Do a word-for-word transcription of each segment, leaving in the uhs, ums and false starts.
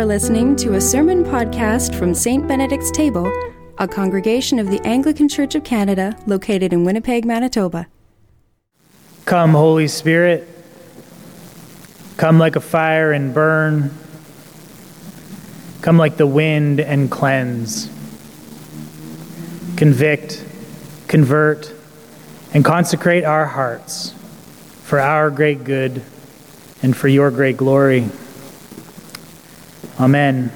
listening to a sermon podcast from Saint Benedict's Table, a congregation of the Anglican Church of Canada located in Winnipeg, Manitoba. Come, Holy Spirit. Come like a fire and burn. Come like the wind and cleanse. Convict, convert, and consecrate our hearts for our great good and for your great glory. Amen.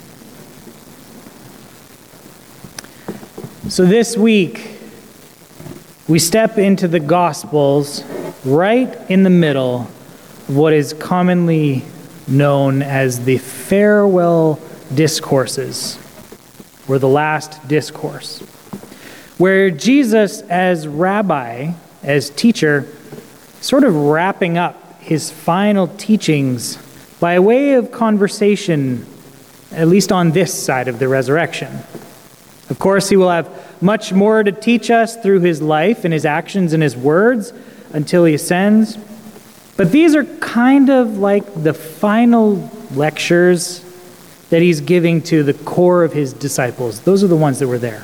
So this week, we step into the Gospels right in the middle of what is commonly known as the farewell discourses, or the last discourse, where Jesus, as rabbi, as teacher, sort of wrapping up his final teachings by way of conversation, at least on this side of the resurrection. Of course, he will have much more to teach us through his life and his actions and his words until he ascends. But these are kind of like the final lectures that he's giving to the core of his disciples. Those are the ones that were there.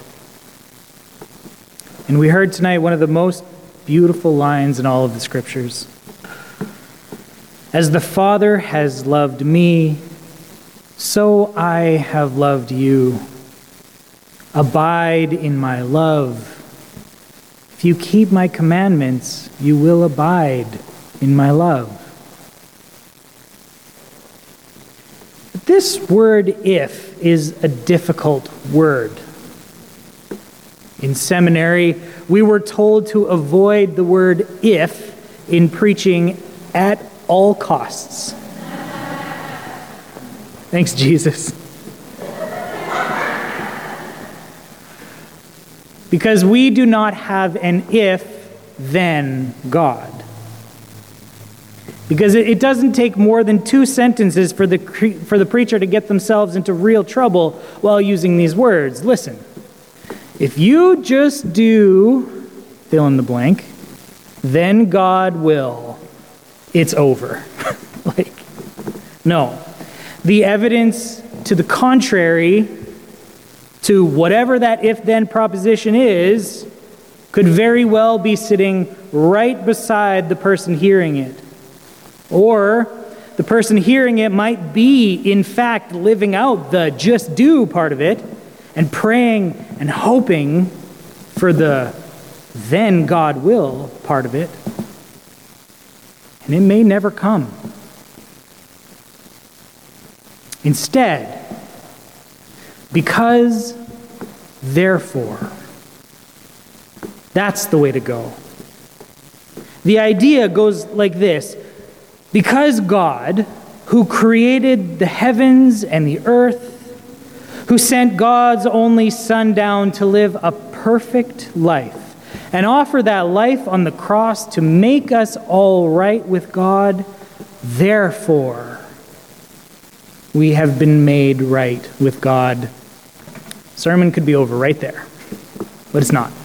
And we heard tonight one of the most beautiful lines in all of the scriptures. As the Father has loved me, so I have loved you. Abide in my love. If you keep my commandments, you will abide in my love. This word "if" is a difficult word. In seminary, we were told to avoid the word "if" in preaching at all costs. Thanks, Jesus. Because we do not have an if-then God. Because it, it doesn't take more than two sentences for the, for the preacher to get themselves into real trouble while using these words. Listen, if you just do fill in the blank, then God will. It's over. Like, no. The evidence to the contrary to whatever that if-then proposition is could very well be sitting right beside the person hearing it. Or the person hearing it might be, in fact, living out the just do part of it and praying and hoping for the then God will part of it. And it may never come. Instead, because, therefore, that's the way to go. The idea goes like this. Because God, who created the heavens and the earth, who sent God's only Son down to live a perfect life, and offer that life on the cross to make us all right with God, therefore, we have been made right with God. Sermon could be over right there, but it's not.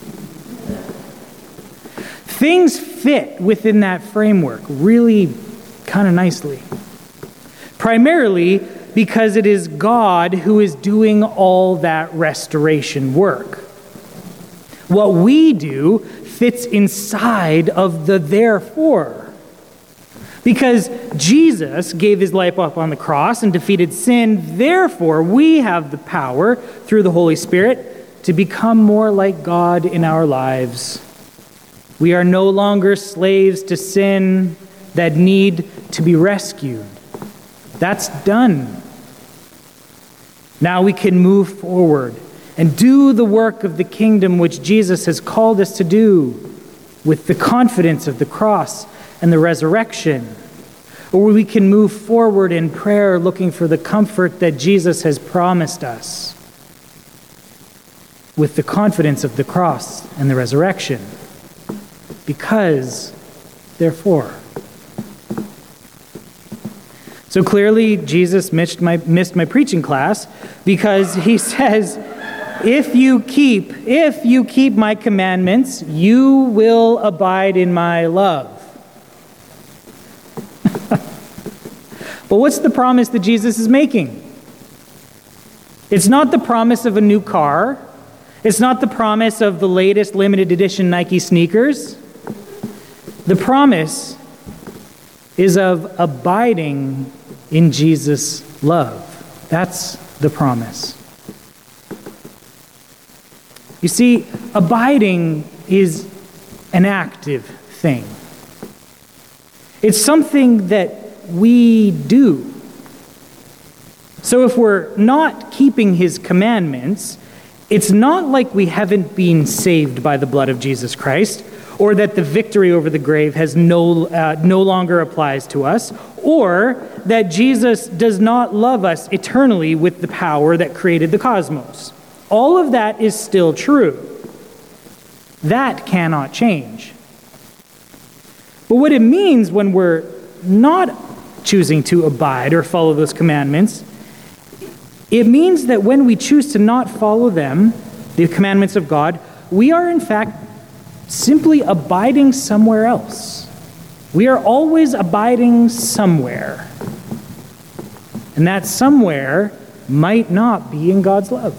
Things fit within that framework really kind of nicely. Primarily because it is God who is doing all that restoration work. What we do fits inside of the therefore. Because Jesus gave his life up on the cross and defeated sin, therefore we have the power through the Holy Spirit to become more like God in our lives. We are no longer slaves to sin that need to be rescued. That's done. Now we can move forward and do the work of the kingdom which Jesus has called us to do with the confidence of the cross and the resurrection. Or we can move forward in prayer looking for the comfort that Jesus has promised us with the confidence of the cross and the resurrection. Because, therefore. So clearly, Jesus missed my, missed my preaching class because he says, if you keep, if you keep my commandments, you will abide in my love. But what's the promise that Jesus is making? It's not the promise of a new car. It's not the promise of the latest limited edition Nike sneakers. The promise is of abiding in Jesus' love. That's the promise. You see, abiding is an active thing. It's something that we do. So if we're not keeping his commandments, it's not like we haven't been saved by the blood of Jesus Christ, or that the victory over the grave has no, uh, no longer applies to us, or that Jesus does not love us eternally with the power that created the cosmos. All of that is still true. That cannot change. But what it means when we're not choosing to abide or follow those commandments, it means that when we choose to not follow them, the commandments of God, we are in fact simply abiding somewhere else. We are always abiding somewhere. And that somewhere might not be in God's love.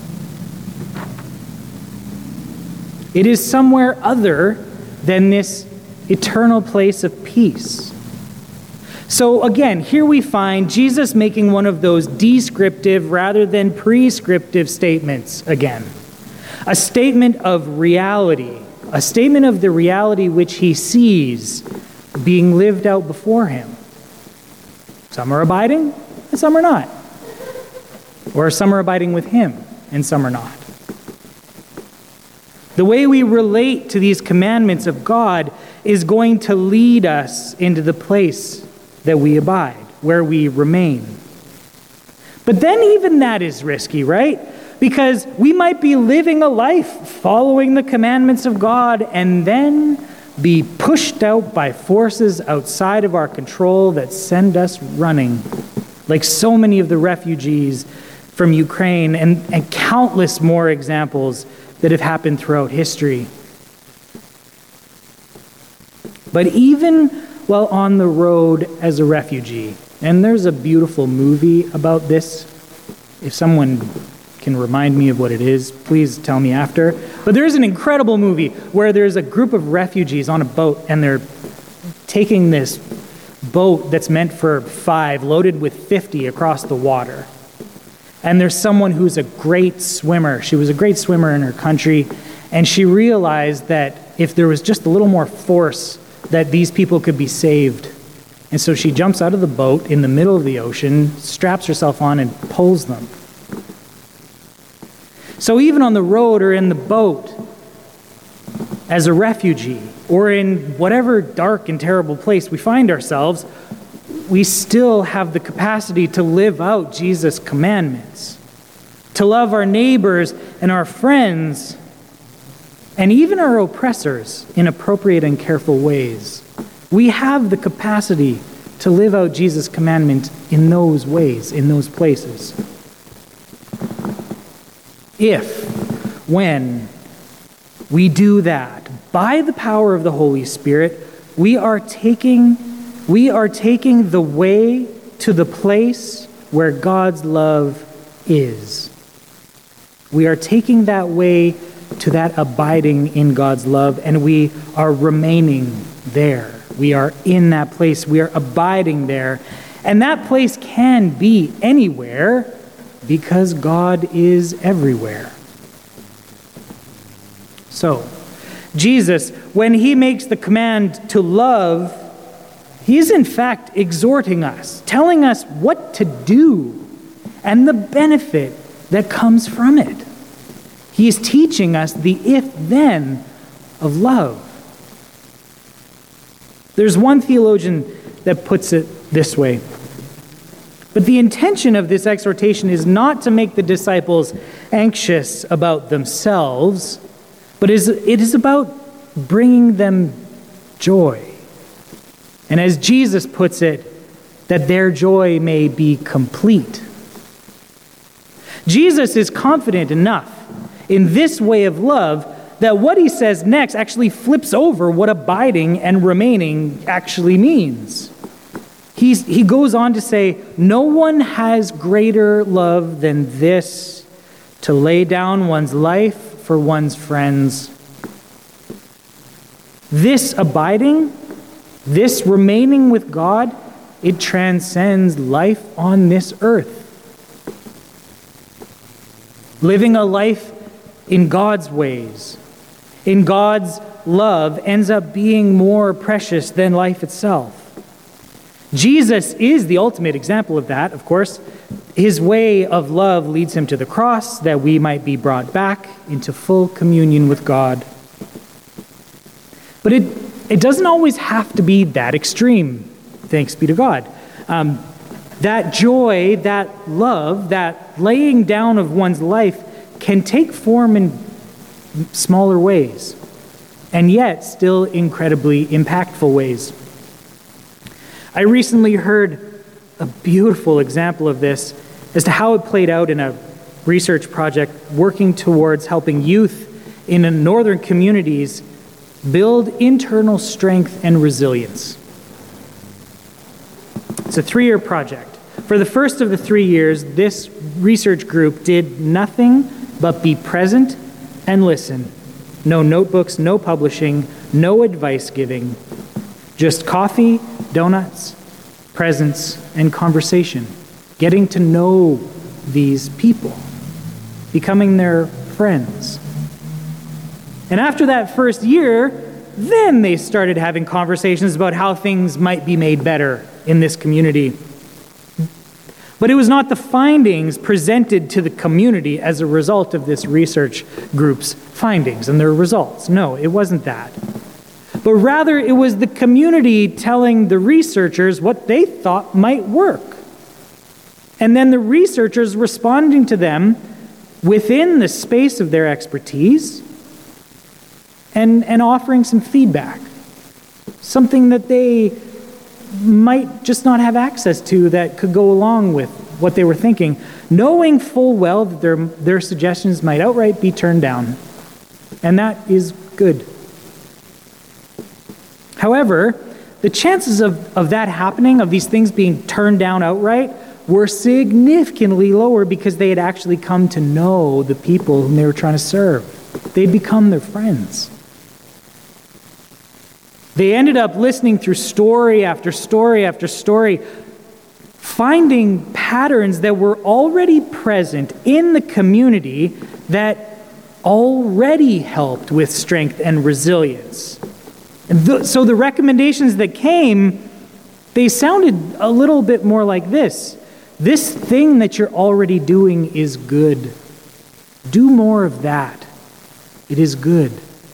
It is somewhere other than this eternal place of peace. So again, here we find Jesus making one of those descriptive rather than prescriptive statements again. A statement of reality, a statement of the reality which he sees being lived out before him. Some are abiding and some are not. Or some are abiding with him and some are not. The way we relate to these commandments of God is going to lead us into the place that we abide, where we remain. But then even that is risky, right? Because we might be living a life following the commandments of God and then be pushed out by forces outside of our control that send us running, like so many of the refugees from Ukraine and, and countless more examples that have happened throughout history. But even while on the road as a refugee, and there's a beautiful movie about this. If someone can remind me of what it is, please tell me after. But there's an incredible movie where there's a group of refugees on a boat, and they're taking this boat that's meant for five, loaded with fifty across the water. And there's someone who's a great swimmer. She was a great swimmer in her country, and she realized that if there was just a little more force, that these people could be saved. And so she jumps out of the boat in the middle of the ocean, straps herself on, and pulls them. So even on the road or in the boat, as a refugee, or in whatever dark and terrible place we find ourselves, we still have the capacity to live out Jesus' commandments, to love our neighbors and our friends, and even our oppressors in appropriate and careful ways. We have the capacity to live out Jesus' commandment in those ways, in those places. If, when we do that, by the power of the Holy Spirit, we are taking, we are taking the way to the place where God's love is. We are taking that way to that abiding in God's love, and we are remaining there. We are in that place. We are abiding there. And that place can be anywhere because God is everywhere. So, Jesus, when he makes the command to love, he is in fact exhorting us, telling us what to do and the benefit that comes from it. He is teaching us the if-then of love. There's one theologian that puts it this way. But the intention of this exhortation is not to make the disciples anxious about themselves, but it is about bringing them joy. And as Jesus puts it, that their joy may be complete. Jesus is confident enough in this way of love that what he says next actually flips over what abiding and remaining actually means. He's, he goes on to say, no one has greater love than this, to lay down one's life for one's friends. This abiding, this remaining with God, it transcends life on this earth. Living a life in God's ways, in God's love, ends up being more precious than life itself. Jesus is the ultimate example of that, of course. His way of love leads him to the cross that we might be brought back into full communion with God. But it, it doesn't always have to be that extreme, thanks be to God. Um, that joy, that love, that laying down of one's life can take form in smaller ways, and yet still incredibly impactful ways. I recently heard a beautiful example of this as to how it played out in a research project working towards helping youth in northern communities build internal strength and resilience. It's a three-year project. For the first of the three years, this research group did nothing but be present and listen. No notebooks, no publishing, no advice giving. Just coffee, donuts, presence, and conversation. Getting to know these people. Becoming their friends. And after that first year, then they started having conversations about how things might be made better in this community. But it was not the findings presented to the community as a result of this research group's findings and their results. No, it wasn't that. But rather, it was the community telling the researchers what they thought might work. And then the researchers responding to them within the space of their expertise and, and offering some feedback. Something that they might just not have access to that could go along with what they were thinking, knowing full well that their, their suggestions might outright be turned down. And that is good. However, the chances of, of that happening, of these things being turned down outright, were significantly lower because they had actually come to know the people whom they were trying to serve. They'd become their friends. They ended up listening through story after story after story, finding patterns that were already present in the community that already helped with strength and resilience. And th- so the recommendations that came, they sounded a little bit more like this. This thing that you're already doing is good. Do more of that. It is good.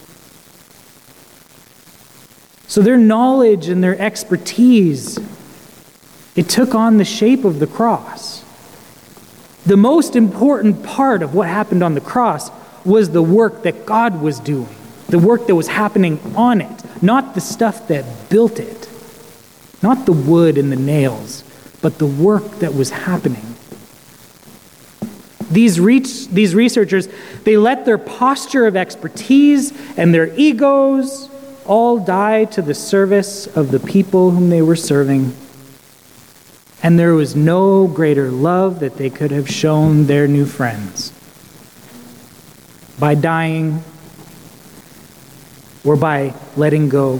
So their knowledge and their expertise, it took on the shape of the cross. The most important part of what happened on the cross was the work that God was doing, the work that was happening on it, not the stuff that built it, not the wood and the nails, but the work that was happening. These, reach, these researchers, they let their posture of expertise and their egos all die to the service of the people whom they were serving. And there was no greater love that they could have shown their new friends. By dying or by letting go.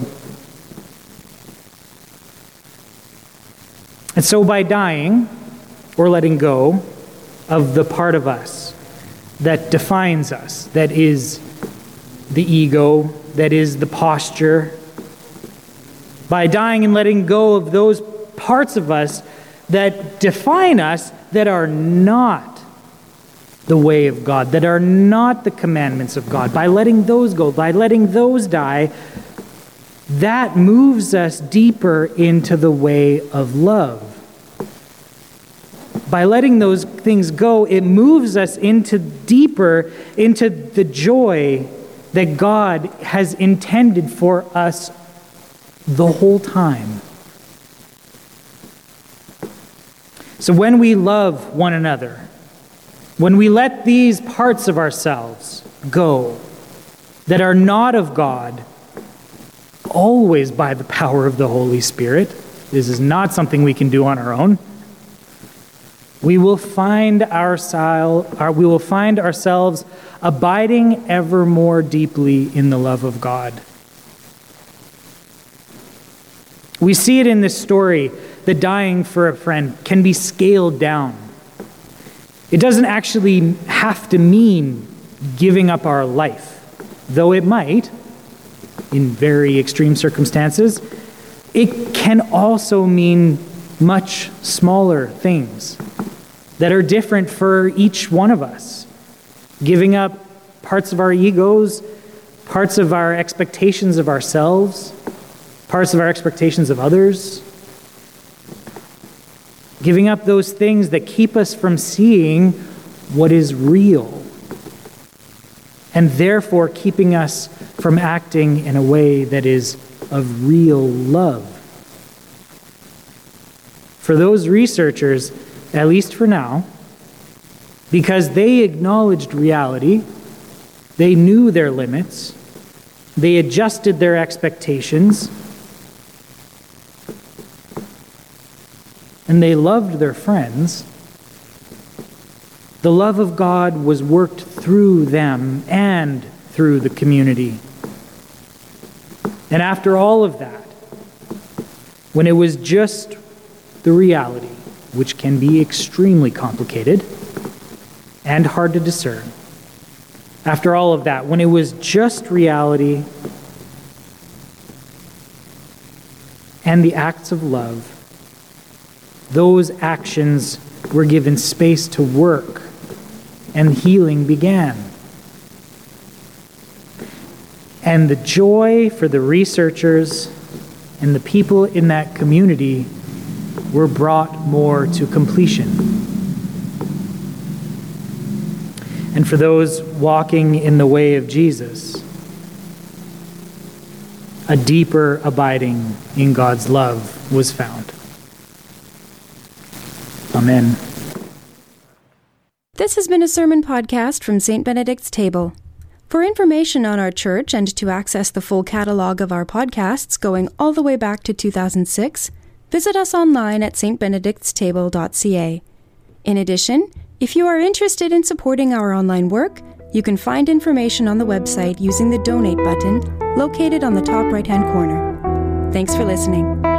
And so by dying or letting go of the part of us that defines us, that is the ego, that is the posture, by dying and letting go of those parts of us that define us, that are not the way of God, that are not the commandments of God, by letting those go, by letting those die, that moves us deeper into the way of love. By letting those things go, it moves us into deeper into the joy that God has intended for us the whole time. So when we love one another, when we let these parts of ourselves go that are not of God, always by the power of the Holy Spirit, This is not something we can do on our own. We will find ourselves, we will find ourselves abiding ever more deeply in the love of God. We see it in this story that dying for a friend can be scaled down. It doesn't actually have to mean giving up our life, though it might, in very extreme circumstances. It can also mean much smaller things that are different for each one of us. Giving up parts of our egos, parts of our expectations of ourselves, parts of our expectations of others. Giving up those things that keep us from seeing what is real, and therefore keeping us from acting in a way that is of real love. For those researchers, at least for now, because they acknowledged reality, they knew their limits, they adjusted their expectations, and they loved their friends, the love of God was worked through them and through the community. And after all of that, when it was just the reality, which can be extremely complicated and hard to discern, after all of that, when it was just reality and the acts of love, those actions were given space to work, and healing began. And the joy for the researchers and the people in that community were brought more to completion. And for those walking in the way of Jesus, a deeper abiding in God's love was found. Amen. This has been a sermon podcast from Saint Benedict's Table. For information on our church and to access the full catalog of our podcasts going all the way back to two thousand six, visit us online at s t benedicts table dot c a. In addition, if you are interested in supporting our online work, you can find information on the website using the Donate button located on the top right-hand corner. Thanks for listening.